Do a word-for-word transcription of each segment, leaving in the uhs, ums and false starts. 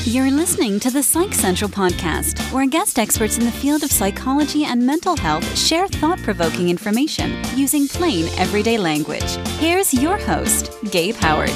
You're listening to the Psych Central podcast, where guest experts in the field of psychology and mental health share thought-provoking information using plain, everyday language. Here's your host, Gabe Howard.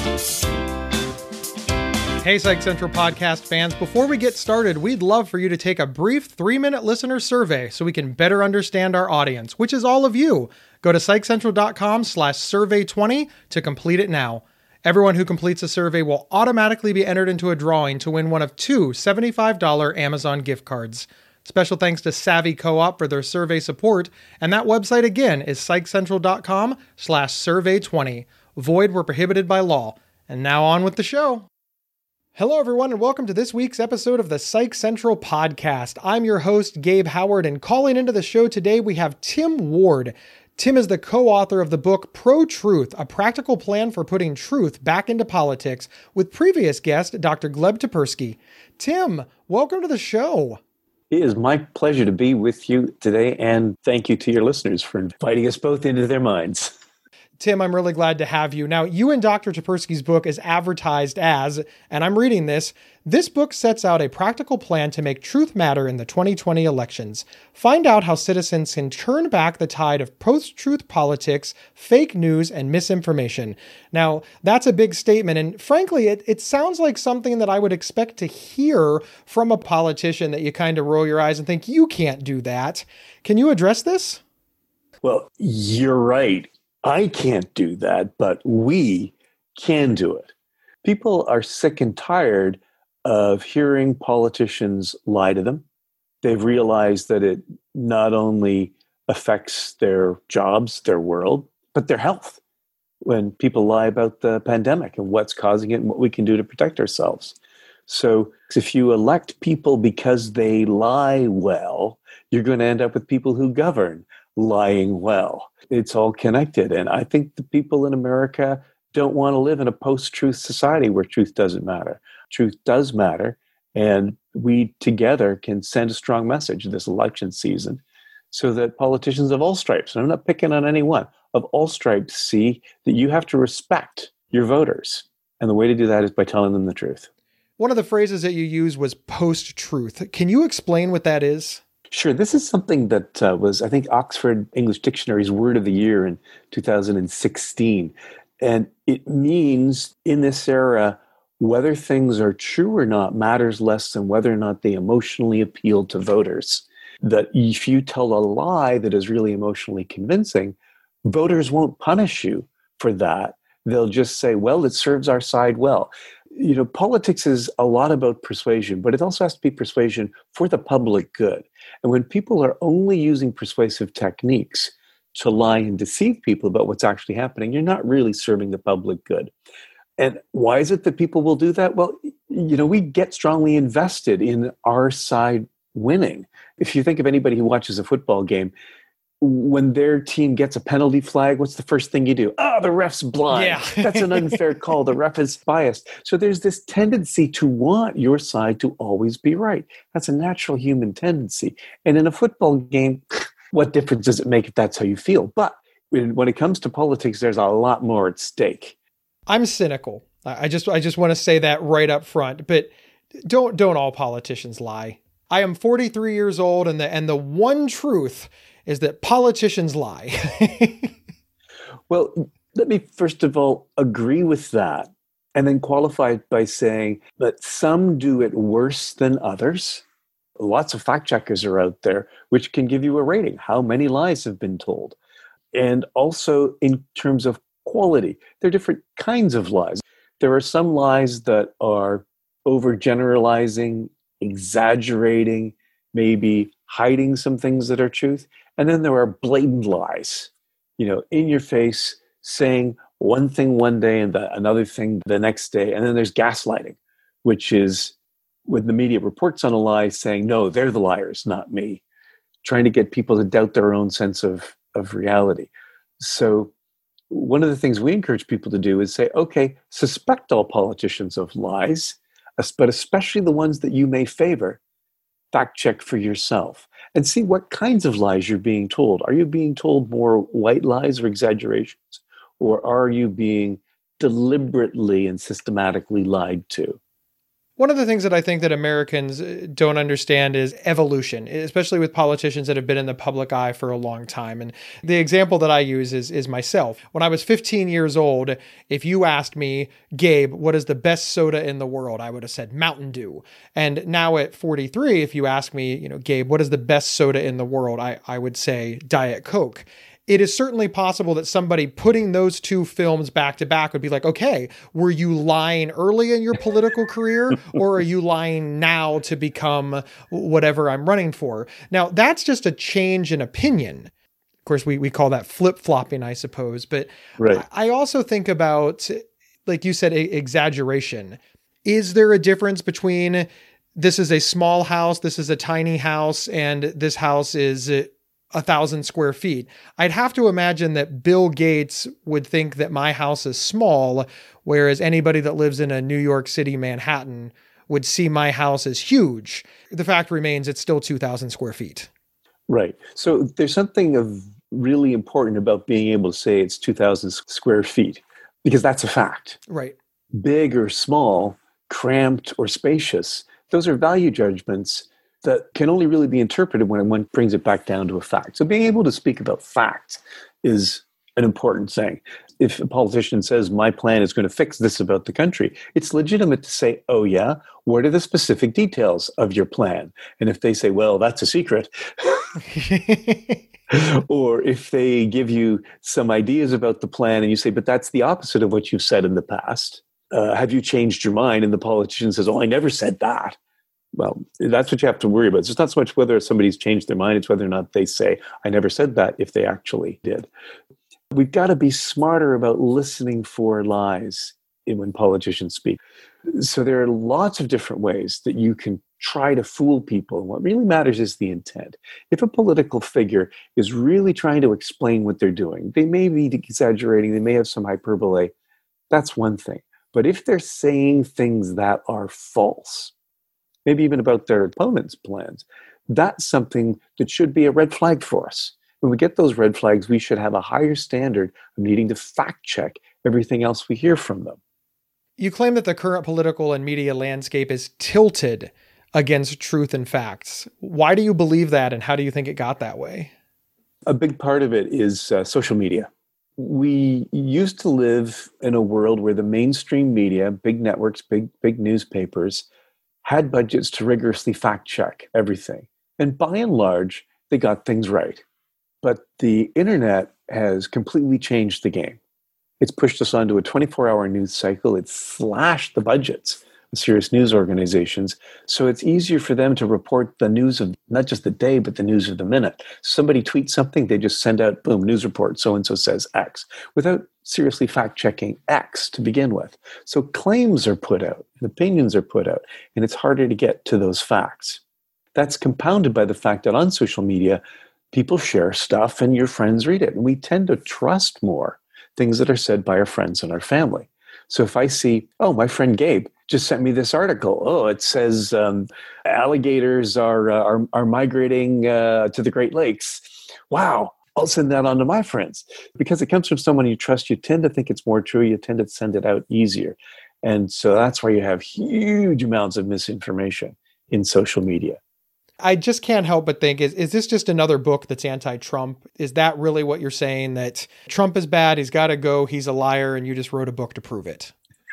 Hey, Psych Central podcast fans. Before we get started, we'd love for you to take a brief three-minute listener survey so we can better understand our audience, which is all of you. Go to psychcentral.com slash survey 20 to complete it now. Everyone who completes a survey will automatically be entered into a drawing to win one of two seventy-five dollars Amazon gift cards. Special thanks to Savvy Co-op for their survey support, and that website again is psychcentral.com slash survey 20. Void where prohibited by law. And now on with the show. Hello, everyone, and welcome to this week's episode of the Psych Central podcast. I'm your host, Gabe Howard, and calling into the show today, we have Tim Ward. Tim is the co-author of the book Pro-Truth, a practical plan for putting truth back into politics, with previous guest, Doctor Gleb Tsipursky. Tim, welcome to the show. It is my pleasure to be with you today, and thank you to your listeners for inviting us both into their minds. Tim, I'm really glad to have you. Now, you and Doctor Tsipursky's book is advertised as, and I'm reading this, this book sets out a practical plan to make truth matter in the twenty twenty elections. Find out how citizens can turn back the tide of post-truth politics, fake news, and misinformation. Now, that's a big statement, and frankly, it, it sounds like something that I would expect to hear from a politician that you kind of roll your eyes and think, you can't do that. Can you address this? Well, you're right. I can't do that, but we can do it. People are sick and tired of hearing politicians lie to them. They've realized that it not only affects their jobs, their world, but their health. When people lie about the pandemic and what's causing it and what we can do to protect ourselves. So if you elect people because they lie well, you're going to end up with people who govern lying well. It's all connected. And I think the people in America don't want to live in a post-truth society where truth doesn't matter. Truth does matter. And we together can send a strong message this election season so that politicians of all stripes, and I'm not picking on anyone, of all stripes see that you have to respect your voters. And the way to do that is by telling them the truth. One of the phrases that you used was post-truth. Can you explain what that is? Sure. This is something that uh, was, I think, Oxford English Dictionary's word of the year in two thousand sixteen. And it means in this era, whether things are true or not matters less than whether or not they emotionally appeal to voters. That if you tell a lie that is really emotionally convincing, voters won't punish you for that. They'll just say, well, it serves our side well. You know, politics is a lot about persuasion, but it also has to be persuasion for the public good. And when people are only using persuasive techniques to lie and deceive people about what's actually happening, you're not really serving the public good. And why is it that people will do that? Well, you know, we get strongly invested in our side winning. If you think of anybody who watches a football game, when their team gets a penalty flag, what's the first thing you do? Oh, the ref's blind. Yeah. That's an unfair call. The ref is biased. So there's this tendency to want your side to always be right. That's a natural human tendency. And in a football game, what difference does it make if that's how you feel? But when it comes to politics, there's a lot more at stake. I'm cynical. I just I just want to say that right up front. But don't don't all politicians lie. I am forty-three years old, and the and the one truth is that politicians lie. Well, let me first of all agree with that and then qualify it by saying that some do it worse than others. Lots of fact checkers are out there which can give you a rating. How many lies have been told? And also in terms of quality, there are different kinds of lies. There are some lies that are overgeneralizing, exaggerating, maybe hiding some things that are truth. And then there are blatant lies, you know, in your face, saying one thing one day and the, another thing the next day. And then there's gaslighting, which is when the media reports on a lie saying, no, they're the liars, not me, trying to get people to doubt their own sense of, of reality. So one of the things we encourage people to do is say, okay, suspect all politicians of lies, but especially the ones that you may favor. Fact check for yourself and see what kinds of lies you're being told. Are you being told more white lies or exaggerations? Or are you being deliberately and systematically lied to? One of the things that I think that Americans don't understand is evolution, especially with politicians that have been in the public eye for a long time. And the example that I use is, is myself. When I was fifteen years old, if you asked me, Gabe, what is the best soda in the world? I would have said Mountain Dew. And now at forty-three, if you ask me, you know, Gabe, what is the best soda in the world? I, I would say Diet Coke. It is certainly possible that somebody putting those two films back to back would be like, okay, were you lying early in your political career, or are you lying now to become whatever I'm running for? Now, that's just a change in opinion. Of course, we, we call that flip-flopping, I suppose. But right. I also think about, like you said, exaggeration. Is there a difference between this is a small house, this is a tiny house, and this house is a thousand square feet? I'd have to imagine that Bill Gates would think that my house is small, whereas anybody that lives in a New York City, Manhattan would see my house as huge. The fact remains it's still two thousand square feet. Right. So there's something of really important about being able to say it's two thousand square feet, because that's a fact. Right. Big or small, cramped or spacious, those are value judgments that can only really be interpreted when one brings it back down to a fact. So being able to speak about facts is an important thing. If a politician says, my plan is going to fix this about the country, it's legitimate to say, oh yeah, what are the specific details of your plan? And if they say, well, that's a secret, or if they give you some ideas about the plan and you say, but that's the opposite of what you've said in the past, uh, have you changed your mind? And the politician says, oh, I never said that. Well, that's what you have to worry about. It's not so much whether somebody's changed their mind, it's whether or not they say, I never said that, if they actually did. We've got to be smarter about listening for lies when politicians speak. So there are lots of different ways that you can try to fool people. And what really matters is the intent. If a political figure is really trying to explain what they're doing, they may be exaggerating, they may have some hyperbole, that's one thing. But if they're saying things that are false, maybe even about their opponent's plans, that's something that should be a red flag for us. When we get those red flags, we should have a higher standard of needing to fact check everything else we hear from them. You claim that the current political and media landscape is tilted against truth and facts. Why do you believe that, and how do you think it got that way? A big part of it is uh, social media. We used to live in a world where the mainstream media, big networks, big big newspapers, had budgets to rigorously fact check everything. And by and large, they got things right. But the internet has completely changed the game. It's pushed us onto a twenty-four hour news cycle. It's slashed the budgets of serious news organizations. So it's easier for them to report the news of not just the day, but the news of the minute. Somebody tweets something, they just send out, boom, news report, so-and-so says X, without seriously fact-checking X to begin with. So claims are put out, and opinions are put out, and it's harder to get to those facts. That's compounded by the fact that on social media, people share stuff and your friends read it. And we tend to trust more things that are said by our friends and our family. So if I see, oh, my friend Gabe just sent me this article. Oh, it says um, alligators are, uh, are are migrating uh, to the Great Lakes. Wow, I'll send that on to my friends. Because it comes from someone you trust, you tend to think it's more true. You tend to send it out easier. And so that's why you have huge amounts of misinformation in social media. I just can't help but think, is, is this just another book that's anti-Trump? Is that really what you're saying, that Trump is bad, he's got to go, he's a liar, and you just wrote a book to prove it?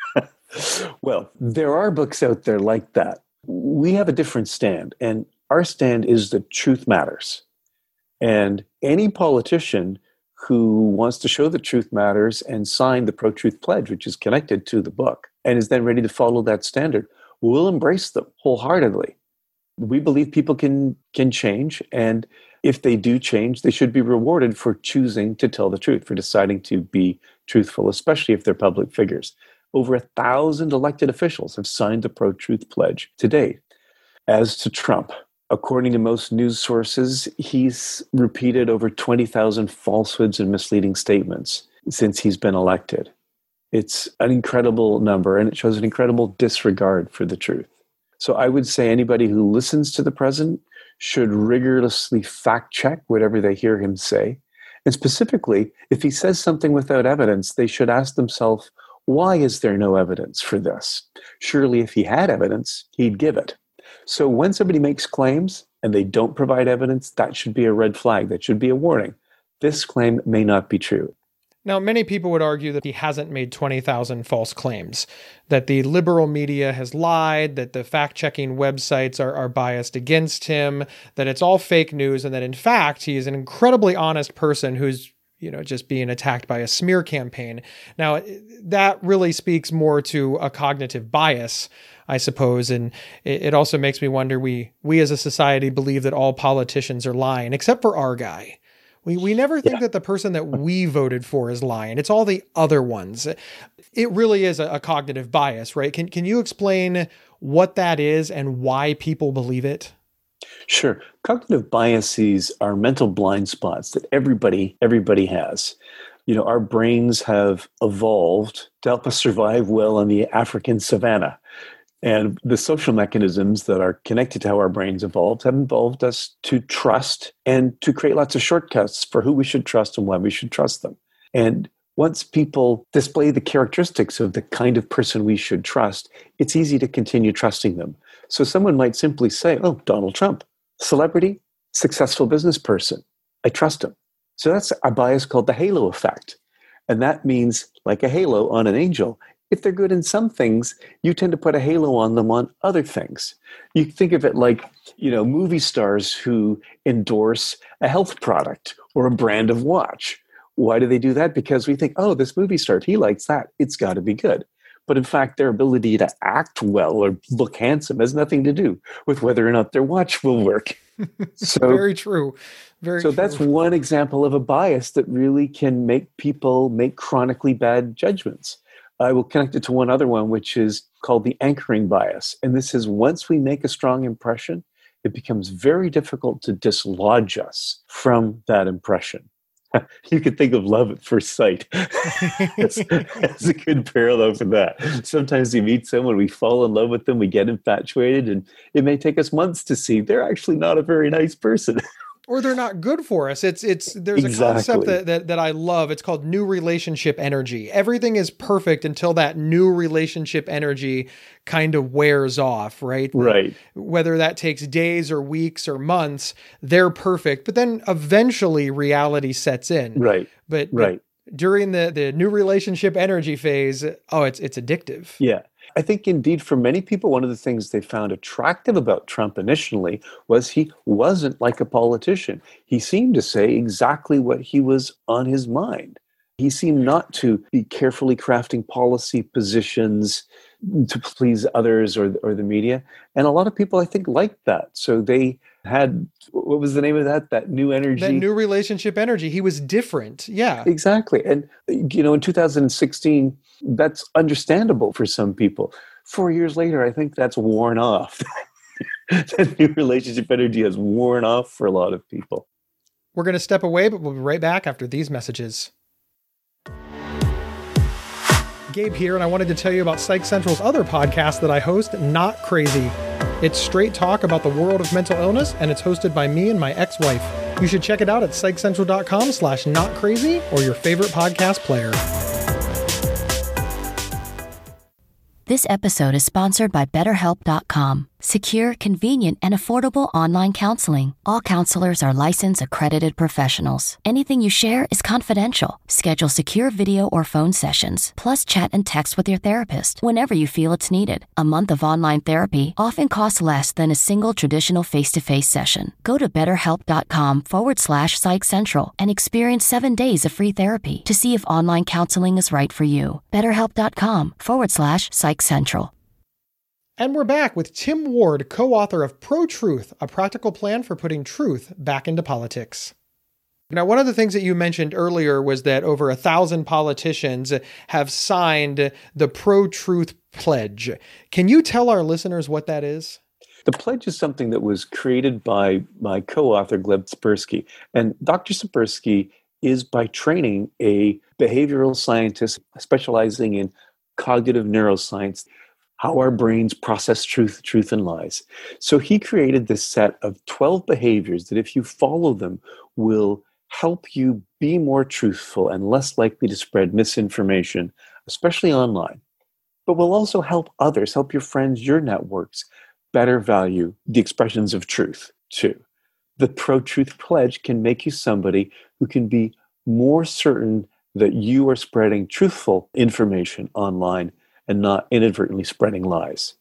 Well, there are books out there like that. We have a different stand, and our stand is that truth matters. And any politician who wants to show that truth matters and sign the pro-truth pledge, which is connected to the book, and is then ready to follow that standard, we'll embrace them wholeheartedly. We believe people can can change, and if they do change, they should be rewarded for choosing to tell the truth, for deciding to be truthful, especially if they're public figures. Over a thousand elected officials have signed the pro-truth pledge to date. As to Trump, according to most news sources, he's repeated over twenty thousand falsehoods and misleading statements since he's been elected. It's an incredible number, and it shows an incredible disregard for the truth. So I would say anybody who listens to the president should rigorously fact check whatever they hear him say. And specifically, if he says something without evidence, they should ask themselves, Why is there no evidence for this? Surely if he had evidence, he'd give it. So when somebody makes claims and they don't provide evidence, that should be a red flag. That should be a warning. This claim may not be true. Now, many people would argue that he hasn't made twenty thousand false claims, that the liberal media has lied, that the fact-checking websites are, are biased against him, that it's all fake news, and that in fact, he is an incredibly honest person who's, you know, just being attacked by a smear campaign. Now, that really speaks more to a cognitive bias, I suppose, and it also makes me wonder, we we as a society believe that all politicians are lying, except for our guy. We we never think yeah. that the person that we voted for is lying. It's all the other ones. It really is a, a cognitive bias, right? Can can you explain what that is and why people believe it? Sure. Cognitive biases are mental blind spots that everybody everybody has. You know, our brains have evolved to help us survive well in the African savanna. And the social mechanisms that are connected to how our brains evolved have involved us to trust and to create lots of shortcuts for who we should trust and why we should trust them. And once people display the characteristics of the kind of person we should trust, it's easy to continue trusting them. So someone might simply say, oh, Donald Trump, celebrity, successful business person, I trust him. So that's a bias called the halo effect. And that means, like a halo on an angel, if they're good in some things, you tend to put a halo on them on other things. You think of it like, you know, movie stars who endorse a health product or a brand of watch. Why do they do that? Because we think, oh, this movie star, he likes that. It's got to be good. But in fact, their ability to act well or look handsome has nothing to do with whether or not their watch will work. So, Very true. Very so true. That's one example of a bias that really can make people make chronically bad judgments. I will connect it to one other one, which is called the anchoring bias. And this is once we make a strong impression, it becomes very difficult to dislodge us from that impression. You could think of love at first sight as, as a good parallel for that. Sometimes we meet someone, we fall in love with them, we get infatuated, and it may take us months to see they're actually not a very nice person. Or they're not good for us. It's it's there's exactly. a concept that, that that I love. It's called new relationship energy. Everything is perfect until that new relationship energy kind of wears off, right? Right. Whether that takes days or weeks or months, they're perfect. But then eventually reality sets in. Right. But, right. but during the the new relationship energy phase, oh, it's it's addictive. Yeah. I think indeed for many people, one of the things they found attractive about Trump initially was he wasn't like a politician. He seemed to say exactly what he was on his mind. He seemed not to be carefully crafting policy positions to please others or, or the media. And a lot of people, I think, liked that. So they had, what was the name of that? That new energy? That new relationship energy. He was different. Yeah. Exactly. And, you know, in two thousand sixteen, that's understandable for some people. Four years later, I think that's worn off. That new relationship energy has worn off for a lot of people. We're going to step away, but we'll be right back after these messages. Gabe here, and I wanted to tell you about Psych Central's other podcast that I host, Not Crazy. It's straight talk about the world of mental illness, and it's hosted by me and my ex-wife. You should check it out at psychcentral.com slash not crazy or your favorite podcast player. This episode is sponsored by BetterHelp dot com. Secure, convenient, and affordable online counseling. All counselors are licensed, accredited professionals. Anything you share is confidential. Schedule secure video or phone sessions, plus chat and text with your therapist whenever you feel it's needed. A month of online therapy often costs less than a single traditional face-to-face session. Go to betterhelp.com forward slash Psych Central and experience seven days of free therapy to see if online counseling is right for you. BetterHelp.com forward slash Psych Central. And we're back with Tim Ward, co-author of Pro-Truth, a practical plan for putting truth back into politics. Now, one of the things that you mentioned earlier was that over a thousand politicians have signed the Pro-Truth Pledge. Can you tell our listeners what that is? The pledge is something that was created by my co-author, Gleb Tsipursky. And Doctor Tsipursky is by training a behavioral scientist specializing in cognitive neuroscience, how our brains process truth, truth and lies. So he created this set of twelve behaviors that if you follow them will help you be more truthful and less likely to spread misinformation, especially online, but will also help others, help your friends, your networks, better value the expressions of truth too. The Pro-Truth Pledge can make you somebody who can be more certain that you are spreading truthful information online and not inadvertently spreading lies.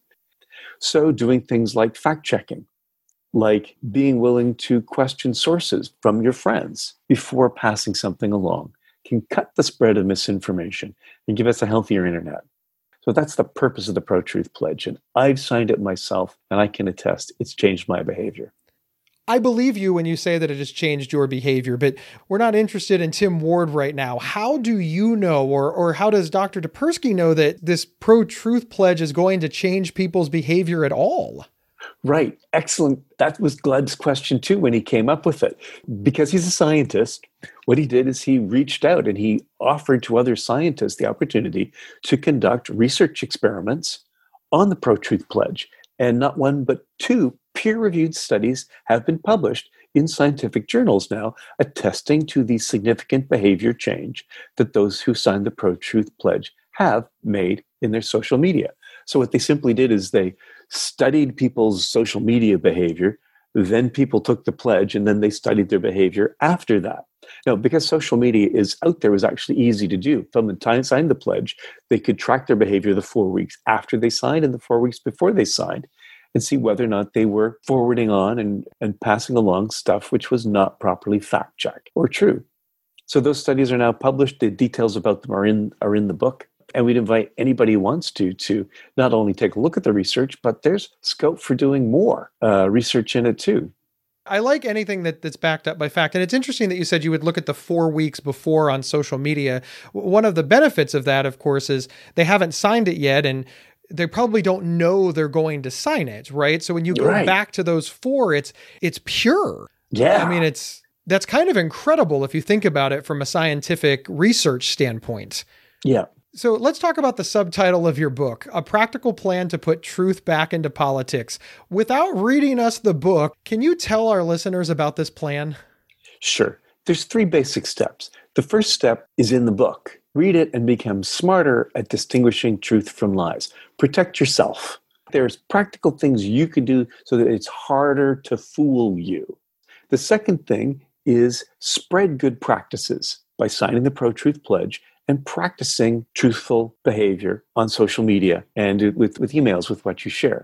So doing things like fact-checking, like being willing to question sources from your friends before passing something along, can cut the spread of misinformation and give us a healthier internet. So that's the purpose of the Pro-Truth Pledge. And I've signed it myself, and I can attest it's changed my behavior. I believe you when you say that it has changed your behavior, but we're not interested in Tim Ward right now. How do you know, or or how does Doctor Tapersky know that this Pro-Truth Pledge is going to change people's behavior at all? Right. Excellent. That was Gled's question too when he came up with it. Because he's a scientist, what he did is he reached out and he offered to other scientists the opportunity to conduct research experiments on the Pro-Truth Pledge. And not one, but two peer-reviewed studies have been published in scientific journals now, attesting to the significant behavior change that those who signed the Pro-Truth Pledge have made in their social media. So what they simply did is they studied people's social media behavior, then people took the pledge, and then they studied their behavior after that. Now, because social media is out there, it was actually easy to do. From the time they signed the pledge, they could track their behavior the four weeks after they signed and the four weeks before they signed, and see whether or not they were forwarding on and, and passing along stuff which was not properly fact-checked or true. So those studies are now published. The details about them are in are in the book. And we'd invite anybody who wants to, to not only take a look at the research, but there's scope for doing more uh, research in it too. I like anything that, that's backed up by fact. And it's interesting that you said you would look at the four weeks before on social media. One of the benefits of that, of course, is they haven't signed it yet, and they probably don't know they're going to sign it, right? So when you go right. back to those four, it's it's pure. Yeah. I mean, it's that's kind of incredible if you think about it from a scientific research standpoint. Yeah. So let's talk about the subtitle of your book, A Practical Plan to Put Truth Back into Politics. Without reading us the book, can you tell our listeners about this plan? Sure. There's three basic steps. The first step is in the book. Read it and become smarter at distinguishing truth from lies. Protect yourself. There's practical things you can do so that it's harder to fool you. The second thing is spread good practices by signing the Pro-Truth Pledge and practicing truthful behavior on social media and with, with emails with what you share.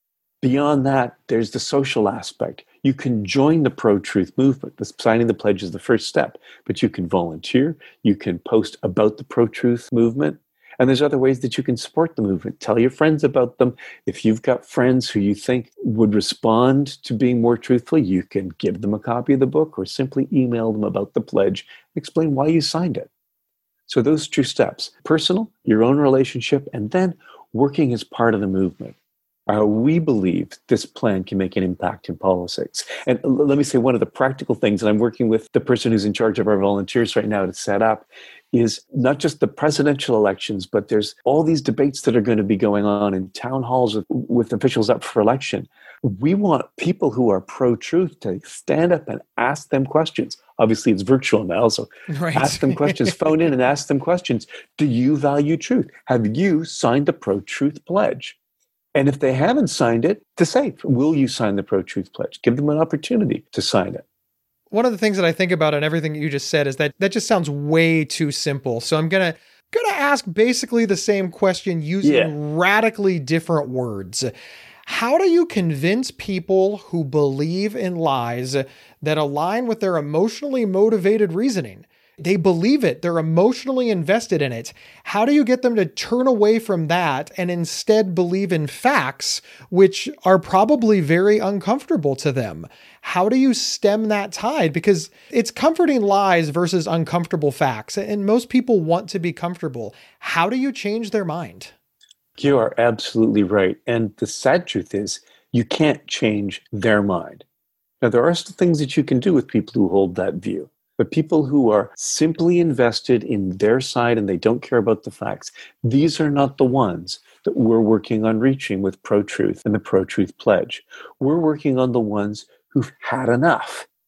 Beyond that, there's the social aspect. You can join the pro-truth movement. The signing the pledge is the first step, but you can volunteer. You can post about the pro-truth movement. And there's other ways that you can support the movement. Tell your friends about them. If you've got friends who you think would respond to being more truthful, you can give them a copy of the book or simply email them about the pledge and explain why you signed it. So those two steps, personal, your own relationship, and then working as part of the movement. Uh, we believe this plan can make an impact in politics. And l- let me say one of the practical things, and I'm working with the person who's in charge of our volunteers right now to set up, is not just the presidential elections, but there's all these debates that are going to be going on in town halls with, with officials up for election. We want people who are pro-truth to stand up and ask them questions. Obviously, it's virtual now, so right. Ask them questions. Phone in and ask them questions. Do you value truth? Have you signed the Pro-Truth Pledge? And if they haven't signed it, to say, will you sign the Pro-Truth Pledge? Give them an opportunity to sign it. One of the things that I think about in everything that you just said is that that just sounds way too simple. So I'm going to going to ask basically the same question using yeah. radically different words. How do you convince people who believe in lies that align with their emotionally motivated reasoning? They believe it. They're emotionally invested in it. How do you get them to turn away from that and instead believe in facts, which are probably very uncomfortable to them? How do you stem that tide? Because it's comforting lies versus uncomfortable facts, and most people want to be comfortable. How do you change their mind? You are absolutely right. And the sad truth is, you can't change their mind. Now, there are still things that you can do with people who hold that view. But people who are simply invested in their side and they don't care about the facts, these are not the ones that we're working on reaching with Pro-Truth and the Pro-Truth Pledge. We're working on the ones who've had enough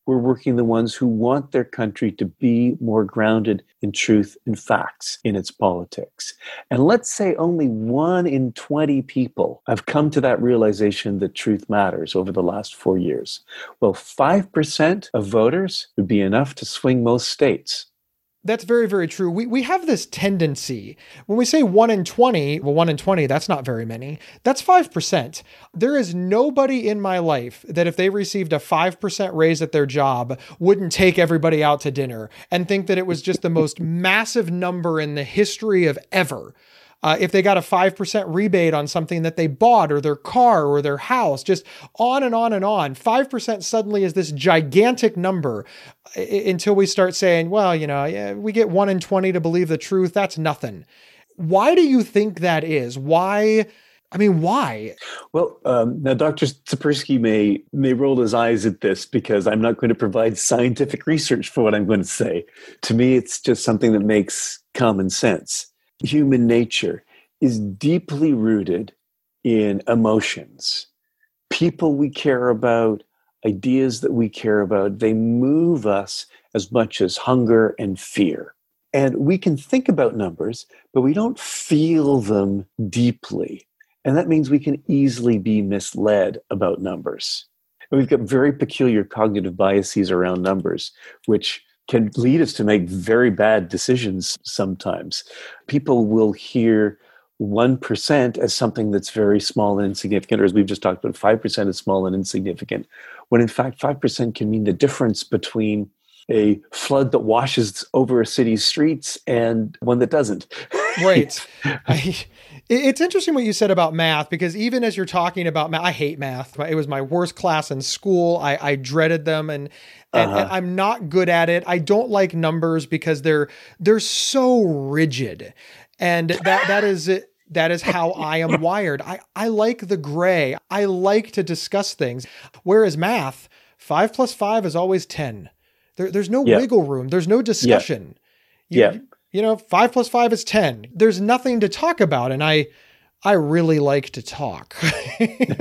we're working the ones who want their country to be more grounded in truth and facts in its politics. And let's say only one in twenty people have come to that realization that truth matters over the last four years. Well, five percent of voters would be enough to swing most states. That's very, very true. We we have this tendency, when we say one in twenty, well, one in twenty, that's not very many. That's five percent. There is nobody in my life that if they received a five percent raise at their job wouldn't take everybody out to dinner and think that it was just the most massive number in the history of ever. Uh, if they got a five percent rebate on something that they bought or their car or their house, just on and on and on. five percent suddenly is this gigantic number uh, until we start saying, well, you know, yeah, we get one in twenty to believe the truth. That's nothing. Why do you think that is? Why? I mean, why? Well, um, now Doctor Sapersky may, may roll his eyes at this because I'm not going to provide scientific research for what I'm going to say. To me, it's just something that makes common sense. Human nature is deeply rooted in emotions. People we care about, ideas that we care about, they move us as much as hunger and fear. And we can think about numbers, but we don't feel them deeply. And that means we can easily be misled about numbers. And we've got very peculiar cognitive biases around numbers, which can lead us to make very bad decisions sometimes. People will hear one percent as something that's very small and insignificant, or as we've just talked about, five percent is small and insignificant, when in fact five percent can mean the difference between a flood that washes over a city's streets and one that doesn't. Right. I, it's interesting what you said about math, because even as you're talking about math, I hate math. It was my worst class in school. I, I dreaded them, and, and, Uh-huh. and I'm not good at it. I don't like numbers because they're they're so rigid, and that that is it. That is how I am wired. I, I like the gray. I like to discuss things. Whereas math, five plus five is always ten. There, there's no Yeah. wiggle room. There's no discussion. You, Yeah. You know, five plus five is ten. There's nothing to talk about. And I, I really like to talk, but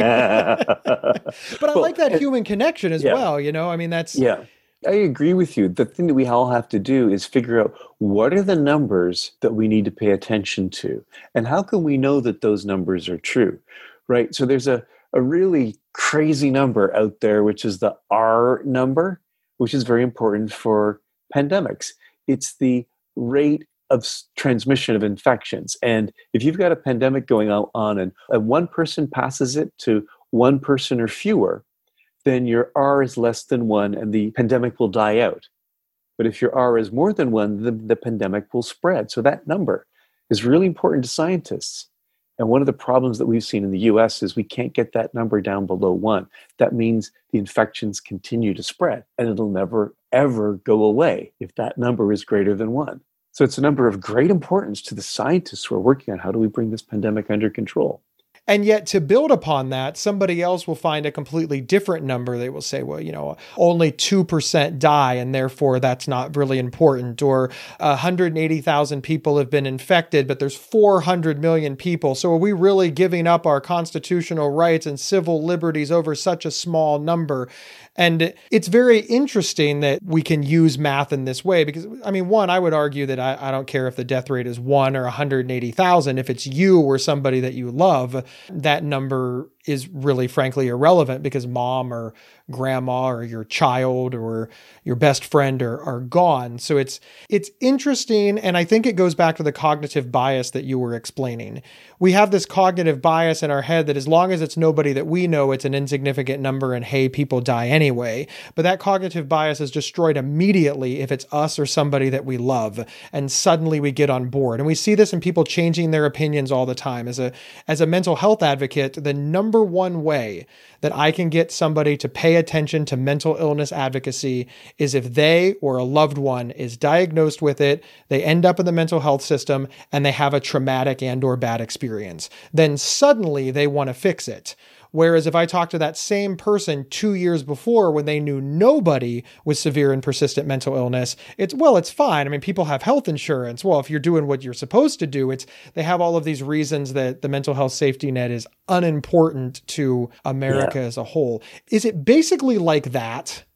I Well, like that and- human connection as yeah. well. You know, I mean, that's, Yeah, I agree with you. The thing that we all have to do is figure out what are the numbers that we need to pay attention to, and how can we know that those numbers are true, right? So there's a, a really crazy number out there, which is the R number, which is very important for pandemics. It's the rate of s- transmission of infections. And if you've got a pandemic going on, on and, and one person passes it to one person or fewer, then your R is less than one and the pandemic will die out. But if your R is more than one, the, the pandemic will spread. So that number is really important to scientists. And one of the problems that we've seen in the U S is we can't get that number down below one. That means the infections continue to spread, and it'll never, ever go away if that number is greater than one. So it's a number of great importance to the scientists who are working on how do we bring this pandemic under control. And yet to build upon that, somebody else will find a completely different number. They will say, well, you know, only two percent die, and therefore that's not really important. Or one hundred eighty thousand people have been infected, but there's four hundred million people. So are we really giving up our constitutional rights and civil liberties over such a small number? And it's very interesting that we can use math in this way, because, I mean, one, I would argue that I, I don't care if the death rate is one or one hundred eighty thousand. If it's you or somebody that you love, that number is really, frankly, irrelevant, because mom or grandma or your child or your best friend are, are gone. So it's it's interesting. And I think it goes back to the cognitive bias that you were explaining. We have this cognitive bias in our head that as long as it's nobody that we know, it's an insignificant number, and hey, people die anyway. But that cognitive bias is destroyed immediately if it's us or somebody that we love, and suddenly we get on board. And we see this in people changing their opinions all the time. As a as a mental health advocate, the number one way that I can get somebody to pay attention to mental illness advocacy is if they or a loved one is diagnosed with it, they end up in the mental health system, and they have a traumatic and or bad experience. Then suddenly they want to fix it. Whereas if I talk to that same person two years before, when they knew nobody with severe and persistent mental illness, it's, well, it's fine. I mean, people have health insurance. Well, if you're doing what you're supposed to do, it's, they have all of these reasons that the mental health safety net is unimportant to America Yeah. as a whole. Is it basically like that?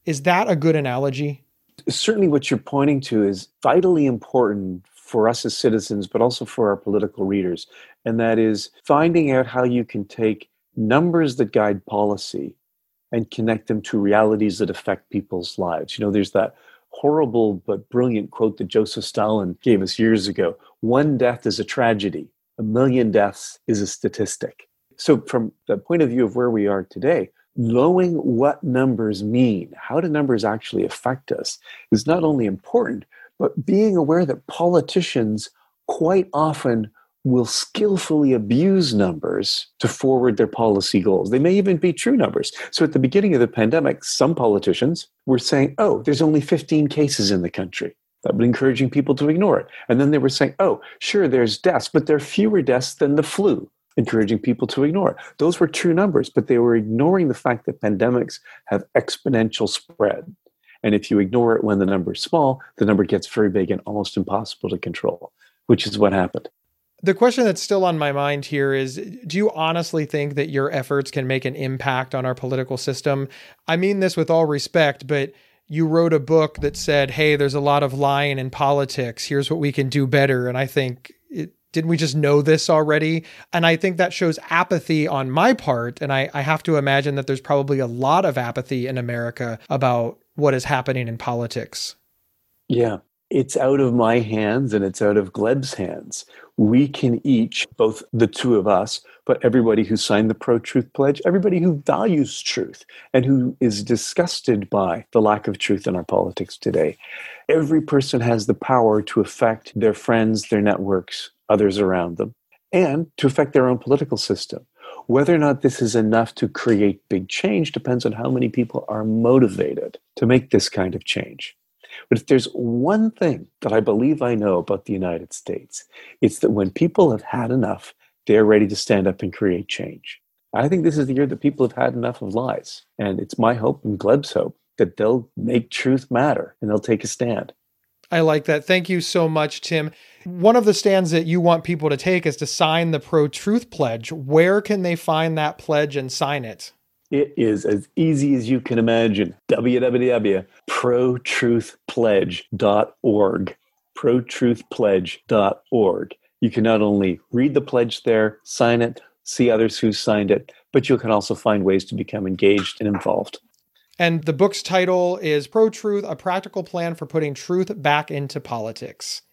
Is that a good analogy? Certainly what you're pointing to is vitally important for us as citizens, but also for our political readers. And that is finding out how you can take numbers that guide policy and connect them to realities that affect people's lives. You know, there's that horrible but brilliant quote that Joseph Stalin gave us years ago. One death is a tragedy. A million deaths is a statistic. So from the point of view of where we are today, knowing what numbers mean, how do numbers actually affect us, is not only important, but being aware that politicians quite often will skillfully abuse numbers to forward their policy goals. They may even be true numbers. So at the beginning of the pandemic, some politicians were saying, oh, there's only fifteen cases in the country. That was encouraging people to ignore it. And then they were saying, oh, sure, there's deaths, but there are fewer deaths than the flu, encouraging people to ignore it. Those were true numbers, but they were ignoring the fact that pandemics have exponential spread. And if you ignore it when the number is small, the number gets very big and almost impossible to control, which is what happened. The question that's still on my mind here is, do you honestly think that your efforts can make an impact on our political system? I mean this with all respect, but you wrote a book that said, hey, there's a lot of lying in politics. Here's what we can do better. And I think, it, didn't we just know this already? And I think that shows apathy on my part. And I, I have to imagine that there's probably a lot of apathy in America about what is happening in politics. Yeah. It's out of my hands and it's out of Gleb's hands. We can each, both the two of us, but everybody who signed the Pro-Truth Pledge, everybody who values truth and who is disgusted by the lack of truth in our politics today. Every person has the power to affect their friends, their networks, others around them, and to affect their own political system. Whether or not this is enough to create big change depends on how many people are motivated to make this kind of change. But if there's one thing that I believe I know about the United States, it's that when people have had enough, they're ready to stand up and create change. I think this is the year that people have had enough of lies. And it's my hope and Gleb's hope that they'll make truth matter and they'll take a stand. I like that. Thank you so much, Tim. One of the stands that you want people to take is to sign the Pro-Truth Pledge. Where can they find that pledge and sign it? It is as easy as you can imagine. w w w dot pro truth pledge dot org. pro truth pledge dot org. You can not only read the pledge there, sign it, see others who signed it, but you can also find ways to become engaged and involved. And the book's title is Pro-Truth, A Practical Plan for Putting Truth Back into Politics.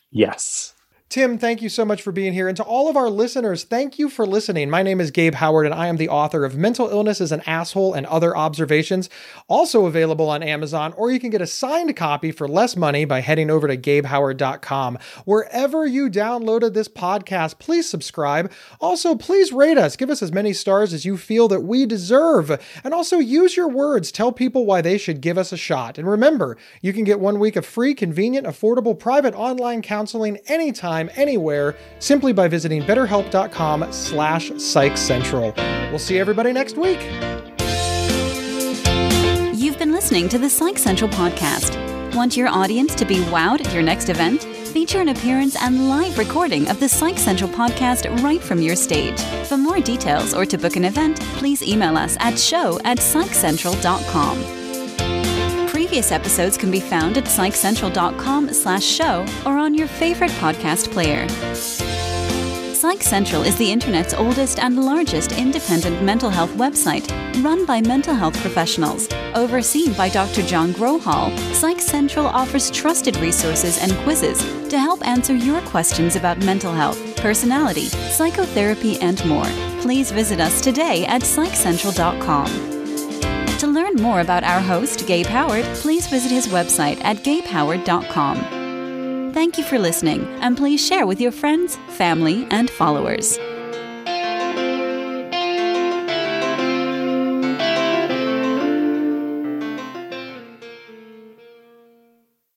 Yes. Tim, thank you so much for being here. And to all of our listeners, thank you for listening. My name is Gabe Howard, and I am the author of Mental Illness is an Asshole and Other Observations, also available on Amazon, or you can get a signed copy for less money by heading over to gabe howard dot com. Wherever you downloaded this podcast, please subscribe. Also, please rate us. Give us as many stars as you feel that we deserve. And also use your words. Tell people why they should give us a shot. And remember, you can get one week of free, convenient, affordable, private online counseling anytime, anywhere, simply by visiting betterhelp dot com slash psych central. We'll see everybody next week. You've been listening to the Psych Central podcast. Want your audience to be wowed at your next event? Feature an appearance and live recording of the Psych Central podcast right from your stage. For more details or to book an event, please email us at show at psych central dot com. Previous episodes can be found at psych central dot com slash show or on your favorite podcast player. Psych Central is the internet's oldest and largest independent mental health website, run by mental health professionals. Overseen by Doctor John Grohol, Psych Central offers trusted resources and quizzes to help answer your questions about mental health, personality, psychotherapy, and more. Please visit us today at psych central dot com. To learn more about our host, Gabe Howard, please visit his website at gabe howard dot com. Thank you for listening, and please share with your friends, family, and followers.